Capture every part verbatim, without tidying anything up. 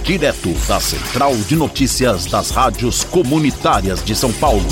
direto da Central de Notícias das Rádios Comunitárias de São Paulo.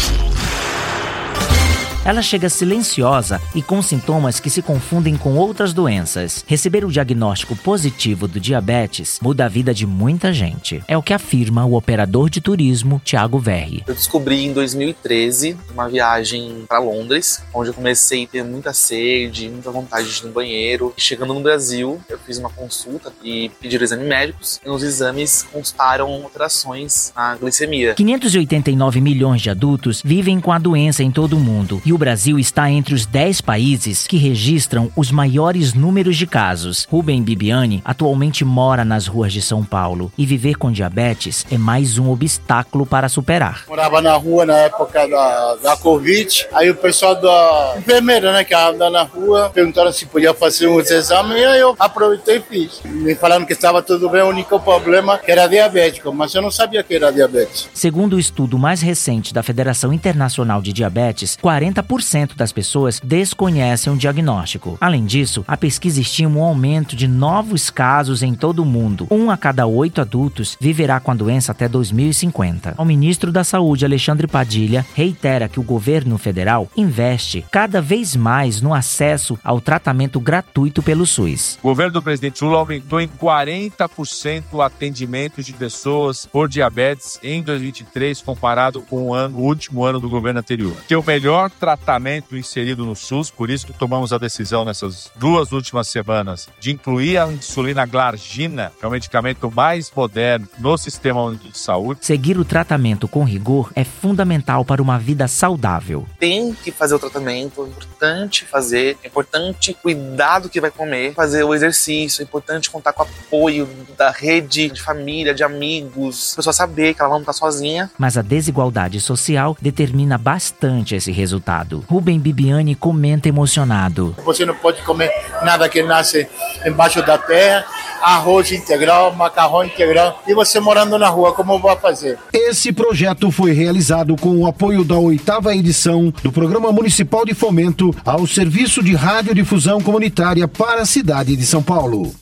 Ela chega silenciosa e com sintomas que se confundem com outras doenças. Receber o diagnóstico positivo do diabetes muda a vida de muita gente. É o que afirma o operador de turismo, Thiago Verri. Eu descobri em dois mil e treze uma viagem para Londres, onde eu comecei a ter muita sede, muita vontade de ir no banheiro. Chegando no Brasil, eu fiz uma consulta e pediram exames médicos. E nos exames constaram alterações na glicemia. quinhentos e oitenta e nove milhões de adultos vivem com a doença em todo o mundo. E o Brasil está entre os dez países que registram os maiores números de casos. Rubem Bibiani atualmente mora nas ruas de São Paulo e viver com diabetes é mais um obstáculo para superar. Morava na rua na época da, da Covid, aí o pessoal da enfermeira, né, que anda na rua, perguntaram se podia fazer uns exames e aí eu aproveitei e fiz. Me falaram que estava tudo bem, o único problema que era diabético, mas eu não sabia que era diabetes. Segundo o estudo mais recente da Federação Internacional de Diabetes, quarenta por cento das pessoas desconhecem o diagnóstico. Além disso, a pesquisa estima um aumento de novos casos em todo o mundo. Um a cada oito adultos viverá com a doença até dois mil e cinquenta. O ministro da Saúde, Alexandre Padilha, reitera que o governo federal investe cada vez mais no acesso ao tratamento gratuito pelo SUS. O governo do presidente Lula aumentou em quarenta por cento o atendimento de pessoas por diabetes em dois mil e vinte e três comparado com o, ano, o último ano do governo anterior. Que o melhor tratamento inserido no SUS, por isso que tomamos a decisão nessas duas últimas semanas de incluir a insulina glargina, que é o medicamento mais moderno no sistema de saúde. Seguir o tratamento com rigor é fundamental para uma vida saudável. Tem que fazer o tratamento, é importante fazer, é importante cuidar do que vai comer, fazer o exercício, é importante contar com o apoio da rede, de família, de amigos, a pessoa saber que ela não está sozinha. Mas a desigualdade social determina bastante esse resultado. Rubem Bibiani comenta emocionado. Você não pode comer nada que nasce embaixo da terra, arroz integral, macarrão integral, e você morando na rua, como vai fazer? Esse projeto foi realizado com o apoio da oitava edição do Programa Municipal de Fomento ao Serviço de Radiodifusão Comunitária para a cidade de São Paulo.